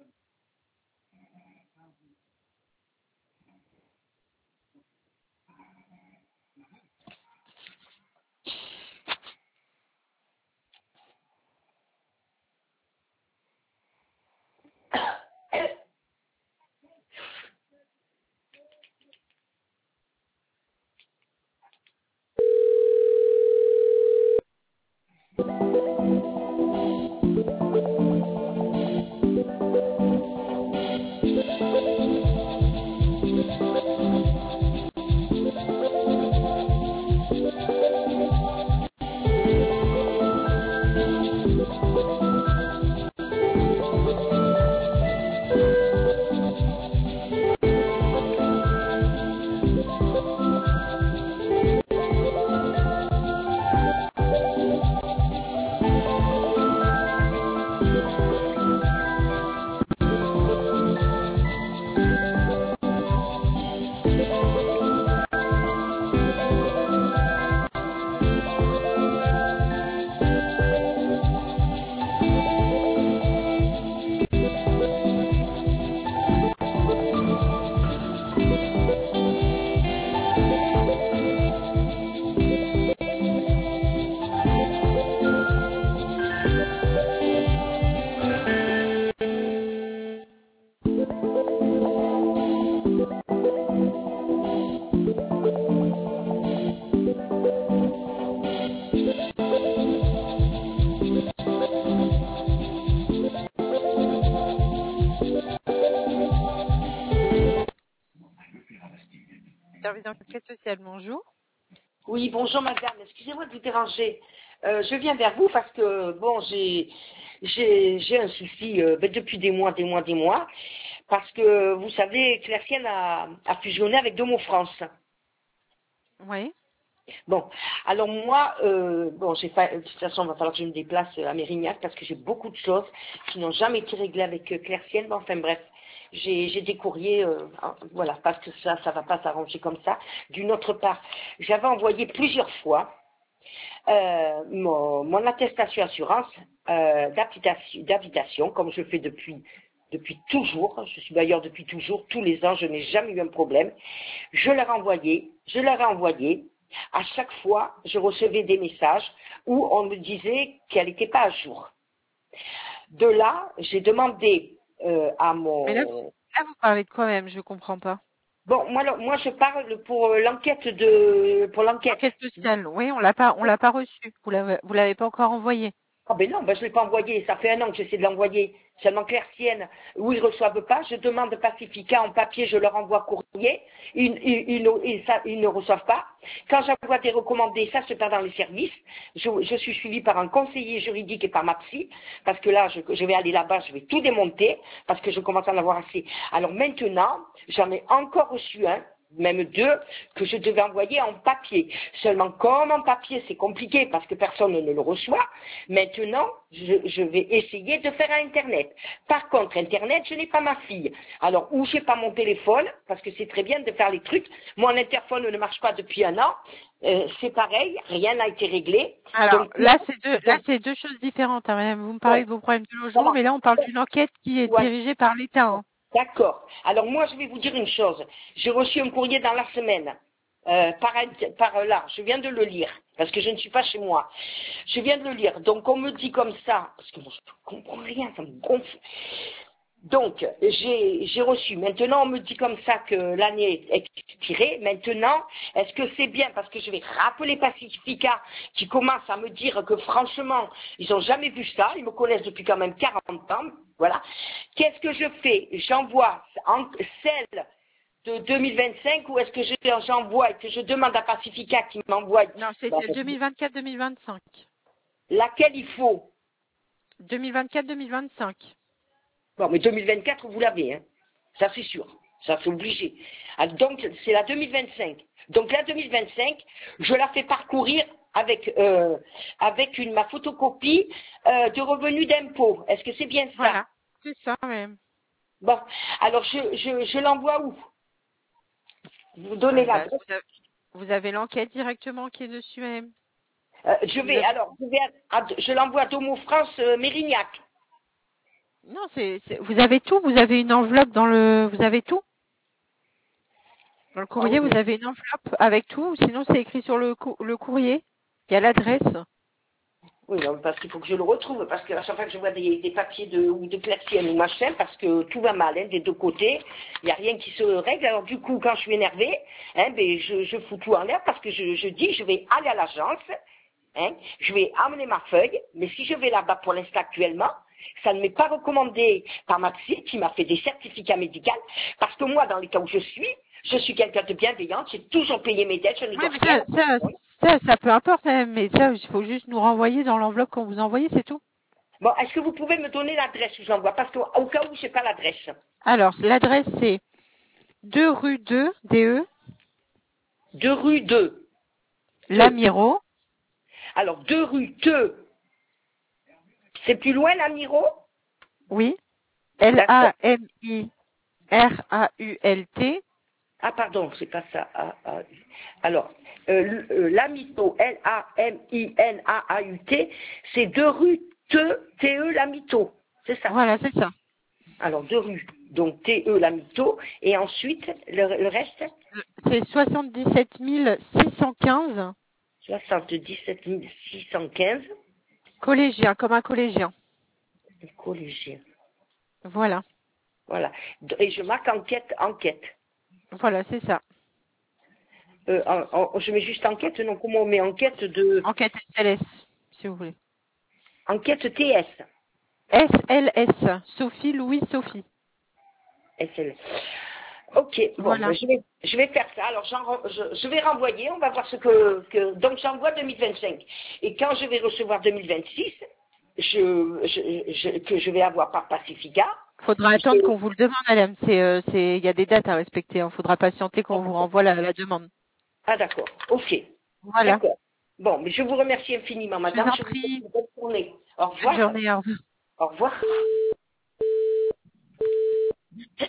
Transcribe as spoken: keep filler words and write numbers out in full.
Service d'enquête sociale, bonjour. Oui, bonjour madame, excusez-moi de vous déranger. Euh, je viens vers vous parce que, bon, j'ai j'ai j'ai un souci euh, ben, depuis des mois, des mois, des mois, parce que, vous savez, Claircienne a, a fusionné avec Domo France. Oui. Bon, alors moi, euh, bon, j'ai pas, de toute façon, il va falloir que je me déplace à Mérignac parce que j'ai beaucoup de choses qui n'ont jamais été réglées avec euh, Claircienne. Bon, enfin bref, j'ai j'ai des courriers, euh, hein, voilà, parce que ça, ça va pas s'arranger comme ça. D'une autre part, j'avais envoyé plusieurs fois euh, mon, mon attestation assurance euh, d'habitation, d'habitation, comme je fais depuis depuis toujours. Je suis bailleur depuis toujours, tous les ans, je n'ai jamais eu un problème. Je leur ai envoyé, je leur ai envoyé. À chaque fois, je recevais des messages où on me disait qu'elle n'était pas à jour. De là, j'ai demandé euh, à mon... Mais là, vous, là, vous parlez de quoi même? Je comprends pas. Bon, moi, le- moi je parle pour l'enquête de... pour l'enquête. Enquête sociale, oui, on l'a pas, on l'a pas reçu. Vous l'avez, vous l'avez pas encore envoyé. Ah ben non, ben je ne l'ai pas envoyé. Ça fait un an que j'essaie de l'envoyer. Seulement Claircienne, où ils ne reçoivent pas, je demande Pacifica en papier, je leur envoie courrier. Ils, ils, ils, ne- ils- ça- ils ne reçoivent pas. Quand j'envoie des recommandés, ça se perd dans les services. Je, je suis suivie par un conseiller juridique et par ma psy, parce que là, je, je vais aller là-bas, je vais tout démonter, parce que je commence à en avoir assez. Alors maintenant, j'en ai encore reçu un, même deux, que je devais envoyer en papier. Seulement, comme en papier, c'est compliqué parce que personne ne le reçoit, maintenant, je, je vais essayer de faire à Internet. Par contre, Internet, je n'ai pas ma fille. Alors, ou j'ai pas mon téléphone, parce que c'est très bien de faire les trucs. Mon interphone ne marche pas depuis un an. Euh, c'est pareil, rien n'a été réglé. Alors Donc, là, c'est deux, là, donc, c'est deux choses différentes, hein, madame. Vous me parlez bon, de vos problèmes de logement, voilà. mais là, on parle d'une enquête qui est Voilà. dirigée par l'État, hein. D'accord. Alors moi, je vais vous dire une chose. J'ai reçu un courrier dans la semaine. Euh, par, int- par là, je viens de le lire, parce que je ne suis pas chez moi. Je viens de le lire. Donc on me dit comme ça, parce que moi je ne comprends rien, ça me gonfle. Donc j'ai j'ai reçu. Maintenant on me dit comme ça que l'année est expirée. Maintenant, est-ce que c'est bien, parce que je vais rappeler Pacifica qui commence à me dire que franchement, ils n'ont jamais vu ça, ils me connaissent depuis quand même quarante ans, voilà. Qu'est-ce que je fais? J'envoie en- celle de deux mille vingt-cinq, ou est-ce que je- j'envoie et que je demande à Pacifica qui m'envoie Non, c'est ben, celle deux mille vingt-quatre deux mille vingt-cinq. laquelle il faut? deux mille vingt-quatre deux mille vingt-cinq. Bon, mais deux mille vingt-quatre, vous l'avez, hein. Ça c'est sûr, ça c'est obligé. Ah, donc c'est la deux mille vingt-cinq. Donc la deux mille vingt-cinq, je la fais parcourir avec euh, avec une ma photocopie euh, de revenus d'impôt. Est-ce que c'est bien ça? Voilà, c'est ça même. Bon, alors je je, je l'envoie où? Vous donnez Euh, bah, l'adresse. vous avez, vous avez l'enquête directement qui est dessus même. Euh, je Vous vais avez, alors je vais à- à- je l'envoie à Domo France euh, Mérignac. Non, c'est, c'est- vous avez tout, vous avez une enveloppe dans le, vous avez tout. Dans le Ah courrier, oui, vous avez une enveloppe avec tout, sinon c'est écrit sur le, cou- le courrier. Il y a l'adresse. oui, non, parce qu'il faut que je le retrouve, parce que à chaque fois que je vois des, des papiers de, ou de persiennes ou machin, parce que tout va mal, hein, des deux côtés, il n'y a rien qui se règle. Alors du coup, quand je suis énervée, hein, ben, je, je fous tout en l'air parce que je, je dis, je vais aller à l'agence, hein, je vais amener ma feuille, mais si je vais là-bas pour l'instant actuellement, ça ne m'est pas recommandé par ma psy qui m'a fait des certificats médicaux, parce que moi, dans les cas où je suis, je suis quelqu'un de bienveillante, j'ai toujours payé mes dettes, je ne Oui, dois mais rien ça, à ça, personne. ça, ça peu importe, hein, mais ça, il faut juste nous renvoyer dans l'enveloppe qu'on vous a envoyée, c'est tout. Bon, est-ce que vous pouvez me donner l'adresse où j'envoie? Parce qu'au au cas où je n'ai pas l'adresse. Alors, l'adresse c'est deux rue deux, D E, Deux rue deux. Te. Lamiro. Alors, deux rue Te. C'est plus loin, l'Amiro? Oui. D'accord. L A M I R A U L T. Ah, pardon, c'est pas ça. Ah, ah. Alors, euh, euh, Lamito, L A M I N A A U T, c'est deux rue Te, T E Lamito. C'est ça. Voilà, c'est ça. Alors, deux rues. Donc, T E Lamito. Et ensuite, le, le reste? C'est soixante-dix-sept mille six cent quinze. soixante-dix-sept mille six cent quinze. Collégien, comme un collégien. Collégien. Voilà. Voilà. Et je marque enquête, enquête. Voilà, c'est ça. Euh, en- en- je mets juste enquête, non, comment on met enquête de... Enquête S L S, si vous voulez. Enquête T S. S L S. Sophie, Louis, Sophie. S L. Ok, bon, Voilà. ben, je, vais, je vais faire ça. Alors, j'en ren- je, je vais renvoyer, on va voir ce que... que donc, j'envoie deux mille vingt-cinq. Et quand je vais recevoir deux mille vingt-six, je, je, je- que je vais avoir par Pacifica, Faudra attendre je... qu'on vous le demande, madame. C'est, euh, c'est, il y a des dates à respecter. Il faudra patienter Ah, qu'on vous d'accord. renvoie la, la demande. Ah, d'accord. Ok. Voilà. D'accord. Bon, mais je vous remercie infiniment, Je vous madame. en Je vous souhaite prie. une bonne journée. Au Bonne revoir. journée. Au revoir. Au revoir.